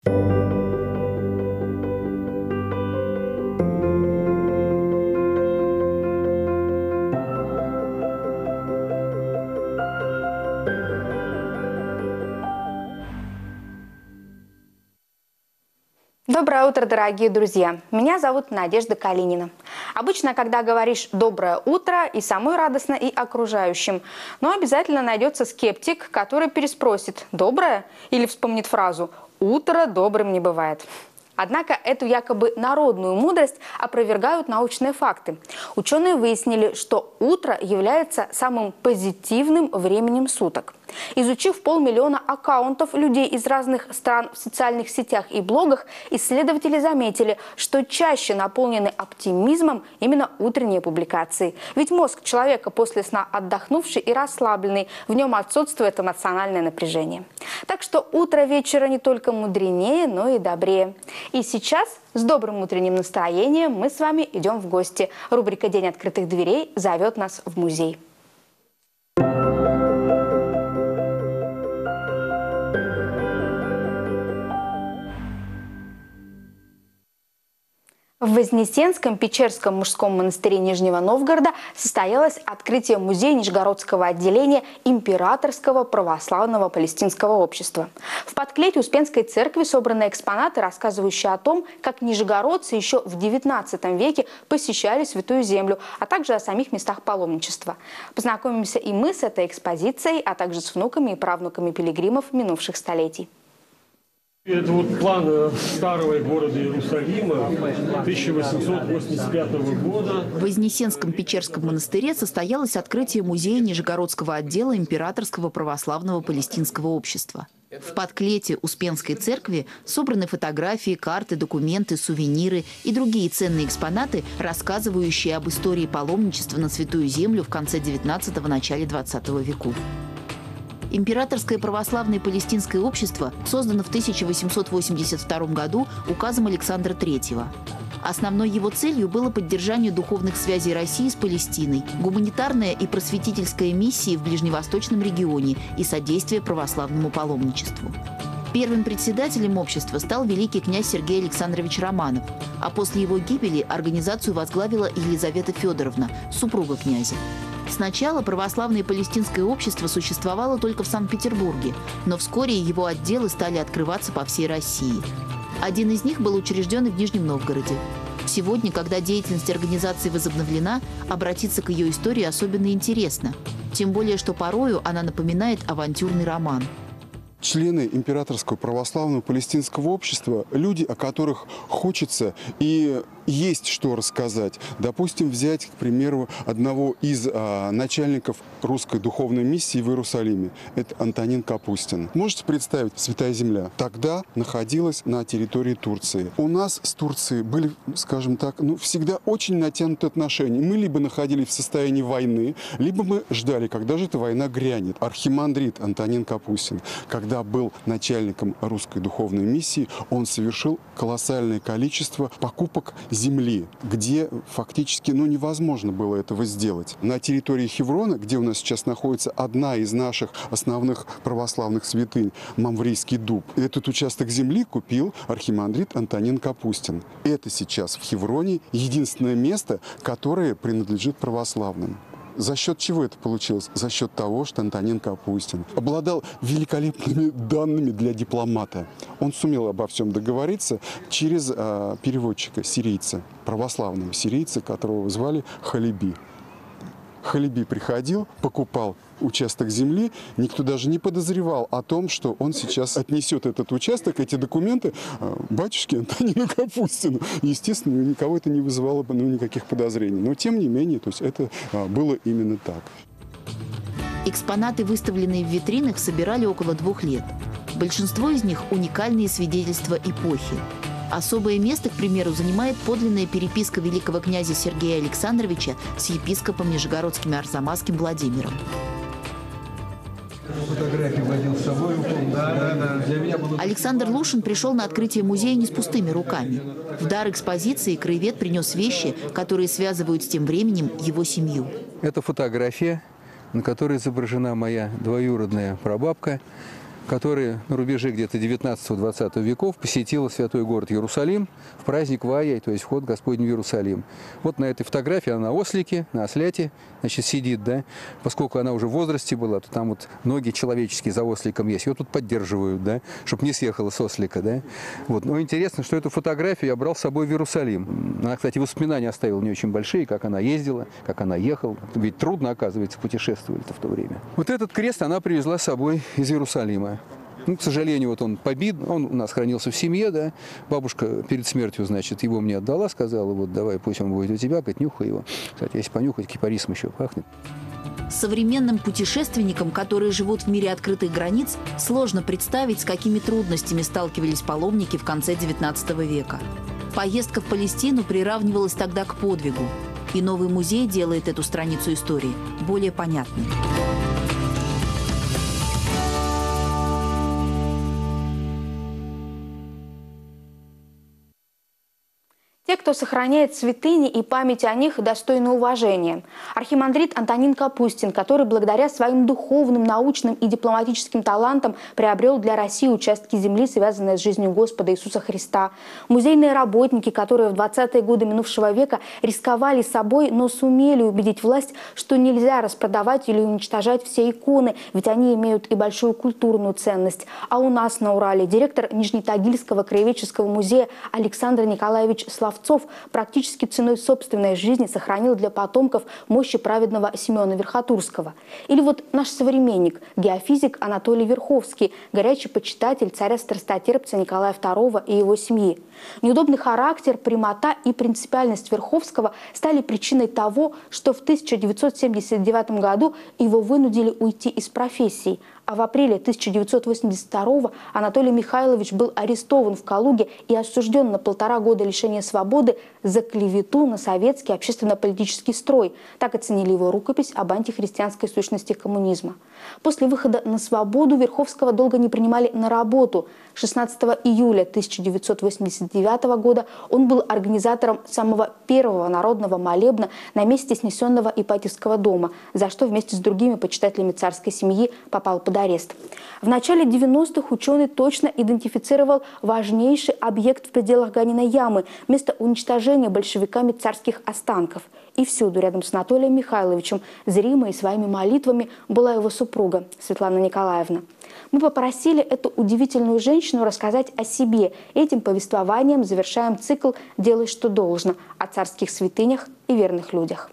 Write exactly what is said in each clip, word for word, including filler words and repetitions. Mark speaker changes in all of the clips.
Speaker 1: Доброе утро, дорогие друзья! Меня зовут Надежда Калинина. Обычно, когда говоришь «доброе утро», и самой радостно, и окружающим. Но обязательно найдется скептик, который переспросит «доброе?» или вспомнит фразу «утро добрым не бывает». Однако эту якобы народную мудрость опровергают научные факты. Ученые выяснили, что утро является самым позитивным временем суток. Изучив полмиллиона аккаунтов людей из разных стран в социальных сетях и блогах, исследователи заметили, что чаще наполнены оптимизмом именно утренние публикации. Ведь мозг человека после сна отдохнувший и расслабленный, в нем отсутствует эмоциональное напряжение. Так что утро вечера не только мудренее, но и добрее. И сейчас с добрым утренним настроением мы с вами идем в гости. Рубрика «День открытых дверей» зовет нас в музей. В Вознесенском Печерском мужском монастыре Нижнего Новгорода состоялось открытие музея Нижегородского отделения Императорского православного палестинского общества. В подклете Успенской церкви собраны экспонаты, рассказывающие о том, как нижегородцы еще в девятнадцатом веке посещали Святую Землю, а также о самих местах паломничества. Познакомимся и мы с этой экспозицией, а также с внуками и правнуками пилигримов минувших столетий.
Speaker 2: Это вот план старого города Иерусалима тысяча восемьсот восемьдесят пятого года.
Speaker 3: В Вознесенском Печерском монастыре состоялось открытие музея Нижегородского отдела Императорского православного палестинского общества. В подклете Успенской церкви собраны фотографии, карты, документы, сувениры и другие ценные экспонаты, рассказывающие об истории паломничества на Святую Землю в конце девятнадцатого – начале двадцатого веков. Императорское православное палестинское общество создано в тысяча восемьсот восемьдесят втором году указом Александра третьего. Основной его целью было поддержание духовных связей России с Палестиной, гуманитарная и просветительская миссии в ближневосточном регионе и содействие православному паломничеству. Первым председателем общества стал великий князь Сергей Александрович Романов, а после его гибели организацию возглавила Елизавета Федоровна, супруга князя. Сначала православное палестинское общество существовало только в Санкт-Петербурге, но вскоре его отделы стали открываться по всей России. Один из них был учрежден и в Нижнем Новгороде. Сегодня, когда деятельность организации возобновлена, обратиться к ее истории особенно интересно. Тем более, что порою она напоминает авантюрный роман.
Speaker 4: Члены Императорского православного палестинского общества – люди, о которых хочется и есть что рассказать. Допустим, взять, к примеру, одного из а, начальников русской духовной миссии в Иерусалиме. Это Антонин Капустин. Можете представить, Святая Земля тогда находилась на территории Турции. У нас с Турцией были, скажем так, ну, всегда очень натянутые отношения. Мы либо находились в состоянии войны, либо мы ждали, когда же эта война грянет. Архимандрит Антонин Капустин, когда был начальником русской духовной миссии, он совершил колоссальное количество покупок земли, где фактически ну, невозможно было этого сделать. На территории Хеврона, где у нас сейчас находится одна из наших основных православных святынь, Мамврийский дуб, этот участок земли купил архимандрит Антонин Капустин. Это сейчас в Хевроне единственное место, которое принадлежит православным. За счет чего это получилось? За счет того, что Антонин Капустин обладал великолепными данными для дипломата. Он сумел обо всем договориться через э, переводчика, сирийца, православного сирийца, которого звали Халиби. Халиби приходил, покупал участок земли, никто даже не подозревал о том, что он сейчас отнесет этот участок, эти документы батюшке Антонину Капустину. Естественно, никого это не вызывало бы ну, никаких подозрений. Но тем не менее, то есть это было именно так.
Speaker 3: Экспонаты, выставленные в витринах, собирали около двух лет. Большинство из них – уникальные свидетельства эпохи. Особое место, к примеру, занимает подлинная переписка великого князя Сергея Александровича с епископом Нижегородским и Арзамасским Владимиром.
Speaker 5: Фотографии водил с собой. Да, да, да.
Speaker 3: Александр Лушин пришел на открытие музея не с пустыми руками. В дар экспозиции краевед принес вещи, которые связывают с тем временем его семью.
Speaker 5: Это фотография, на которой изображена моя двоюродная прабабка,
Speaker 6: которая на рубеже где-то девятнадцатого-двадцатого веков посетила святой город Иерусалим в праздник Вая, то есть вход Господень в Иерусалим. Вот на этой фотографии она на ослике, на осляте, значит, сидит, да. Поскольку она уже в возрасте была, то там вот ноги человеческие за осликом есть. Ее тут поддерживают, да, чтобы не съехала с ослика, да. Вот. Но интересно, что эту фотографию я брал с собой в Иерусалим. Она, кстати, воспоминания оставила не очень большие, как она ездила, как она ехала. Ведь трудно, оказывается, путешествовать-то в то время. Вот этот крест она привезла с собой из Иерусалима. Ну, к сожалению, вот он побит, он у нас хранился в семье, да. Бабушка перед смертью, значит, его мне отдала, сказала, вот давай, пусть он будет у тебя, говорит, нюхай его. Кстати, если понюхать, кипарисом еще пахнет.
Speaker 3: Современным путешественникам, которые живут в мире открытых границ, сложно представить, с какими трудностями сталкивались паломники в конце девятнадцатого века. Поездка в Палестину приравнивалась тогда к подвигу. И новый музей делает эту страницу истории более понятной.
Speaker 1: Те, кто сохраняет святыни и память о них, достойны уважения. Архимандрит Антонин Капустин, который благодаря своим духовным, научным и дипломатическим талантам приобрел для России участки земли, связанные с жизнью Господа Иисуса Христа. Музейные работники, которые в двадцатые годы минувшего века рисковали собой, но сумели убедить власть, что нельзя распродавать или уничтожать все иконы, ведь они имеют и большую культурную ценность. А у нас на Урале директор Нижнетагильского краеведческого музея Александр Николаевич Славцов практически ценой собственной жизни сохранил для потомков мощи праведного Симеона Верхотурского. Или вот наш современник, геофизик Анатолий Верховский, горячий почитатель царя-страстотерпца Николая второго и его семьи. Неудобный характер, прямота и принципиальность Верховского стали причиной того, что в тысяча девятьсот семьдесят девятом году его вынудили уйти из профессии. А в апреле тысяча девятьсот восемьдесят второго Анатолий Михайлович был арестован в Калуге и осужден на полтора года лишения свободы за клевету на советский общественно-политический строй. Так оценили его рукопись об антихристианской сущности коммунизма. После выхода на свободу Верховского долго не принимали на работу. шестнадцатого июля тысяча девятьсот восемьдесят девятого года он был организатором самого первого народного молебна на месте снесенного Ипатьевского дома, за что вместе с другими почитателями царской семьи попал под арест. В начале девяностых ученый точно идентифицировал важнейший объект в пределах Ганиной ямы – место уничтожения большевиками царских останков. И всюду рядом с Анатолием Михайловичем, зримой своими молитвами, была его супруга Светлана Николаевна. Мы попросили эту удивительную женщину рассказать о себе. Этим повествованием завершаем цикл «Делай, что должно» о царских святынях и верных людях.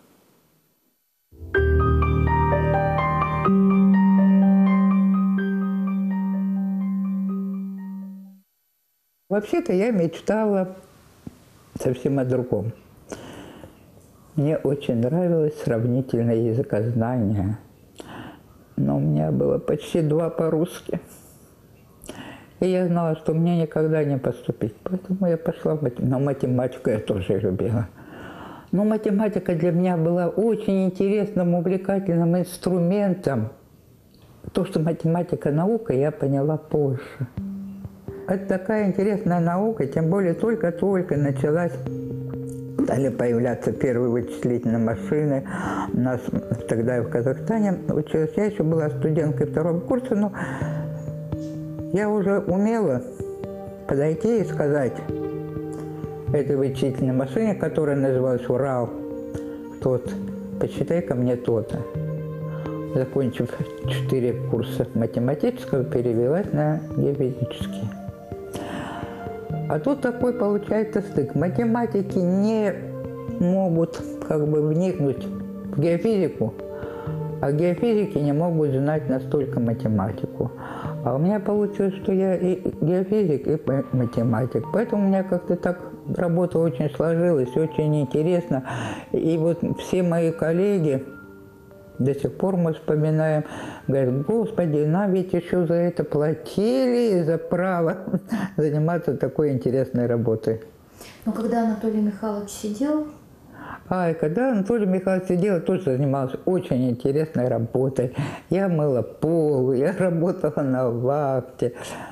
Speaker 7: Вообще-то я мечтала совсем о другом. Мне очень нравилось сравнительное языкознание, но у меня было почти два по-русски. И я знала, что мне никогда не поступить, поэтому я пошла в математику. Но математику я тоже любила. Но математика для меня была очень интересным, увлекательным инструментом. То, что математика – наука, я поняла позже. Это такая интересная наука, тем более только-только началась, стали появляться первые вычислительные машины. У нас тогда в Казахстане училась, я еще была студенткой второго курса, но я уже умела подойти и сказать этой вычислительной машине, которая называлась «Урал», что вот посчитай ко мне то-то. Закончив четыре курса математического, перевелась на геофизический. А тут такой получается стык. Математики не могут как бы вникнуть в геофизику, а геофизики не могут знать настолько математику. А у меня получилось, что я и геофизик, и математик. Поэтому у меня как-то так работа очень сложилась, очень интересно. И вот все мои коллеги, до сих пор мы вспоминаем, говорят, господи, нам ведь еще за это платили, за право заниматься такой интересной работой.
Speaker 8: Но когда Анатолий Михайлович сидел?
Speaker 7: А, и когда Анатолий Михайлович сидел, я тоже занималась очень интересной работой. Я мыла пол, я работала на вахте,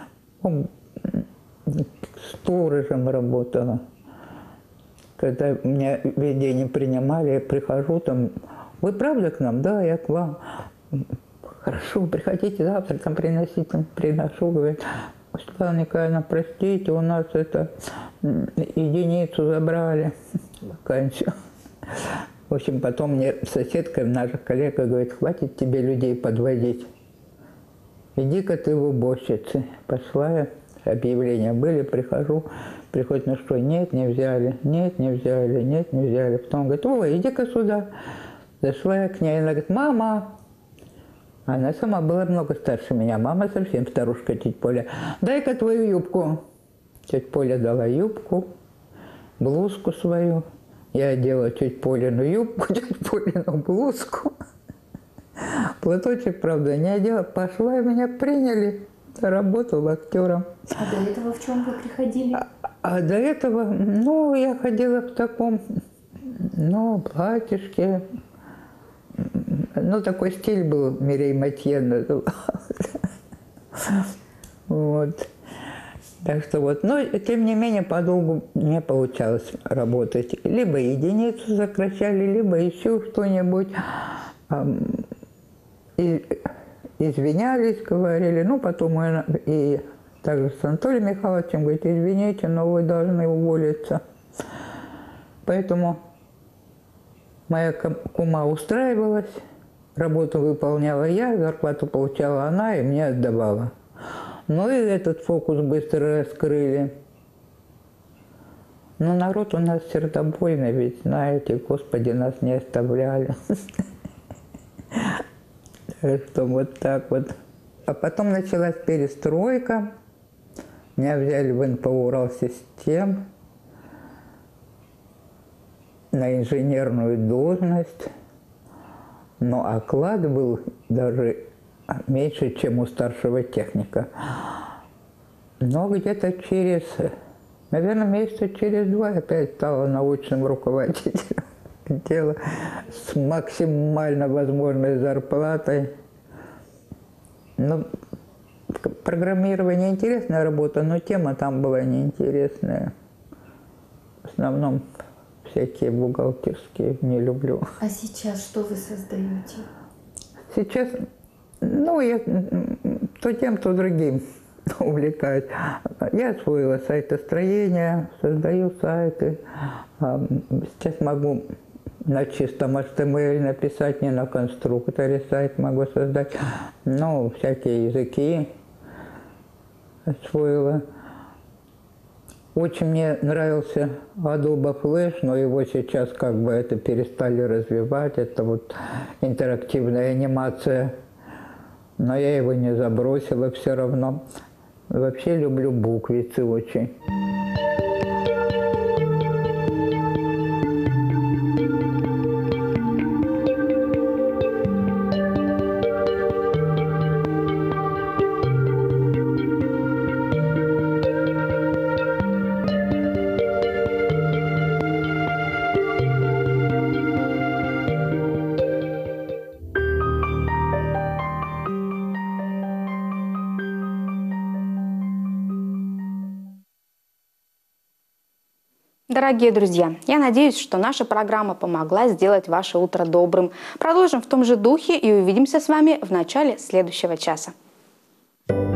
Speaker 7: сторожем работала. Когда меня везде не принимали, я прихожу там, вы правда к нам? Да, я к вам. хорошо, приходите завтра, там приносить, там приношу, говорит, Светлана Николаевна, простите, у нас это единицу забрали, вакансию. В общем, потом мне соседка, наша коллега, говорит, хватит тебе людей подводить. Иди-ка ты в уборщицы. Пошла я, объявления были, прихожу, приходит, ну что, нет, не взяли, нет, не взяли, нет, не взяли. Потом говорит, ой, иди-ка сюда. Зашла я к ней, она говорит, мама. Она сама была много старше меня, мама совсем старушка, тетя Поля. Дай-ка твою юбку. Тетя Поля дала юбку, блузку свою. Я одела тетя Полину юбку, тетя Полину блузку. Платочек, правда, не одела. Пошла, и меня приняли. Работал актером.
Speaker 8: А до этого в чем вы приходили?
Speaker 7: А, а до этого, ну, я ходила в таком, ну, платьишке. Ну, такой стиль был, Мирей Матье назывался. Вот. Так что вот, но тем не менее подолгу не получалось работать. Либо единицу сокращали, либо еще что-нибудь. И извинялись, говорили. Ну, потом мы и также с Анатолием Михайловичем говорит, извините, но вы должны уволиться. Поэтому моя кума устраивалась, работу выполняла я, зарплату получала она и мне отдавала. Ну и этот фокус быстро раскрыли. Но народ у нас сердобольный, ведь знаете, Господи, нас не оставляли. Так что вот так вот. А потом началась перестройка. Меня взяли в эн пэ о Уралсистем на инженерную должность. Но оклад был даже меньше, чем у старшего техника. Но где-то через, наверное, месяца через два опять стала научным руководителем отдела с максимально возможной зарплатой. Ну, программирование интересная работа, но тема там была неинтересная. В основном всякие бухгалтерские не люблю.
Speaker 8: А сейчас что вы создаете?
Speaker 7: Сейчас, ну, я то тем, то другим увлекаюсь. Я освоила сайтостроение, создаю сайты. Сейчас могу на чистом эйч ти эм эль написать, не на конструкторе сайт могу создать. Ну, всякие языки освоила. Очень мне нравился Adobe Flash, но его сейчас как бы это перестали развивать. Это вот интерактивная анимация. Но я его не забросила все равно. Вообще люблю буквицы очень.
Speaker 1: Дорогие друзья, я надеюсь, что наша программа помогла сделать ваше утро добрым. Продолжим в том же духе и увидимся с вами в начале следующего часа.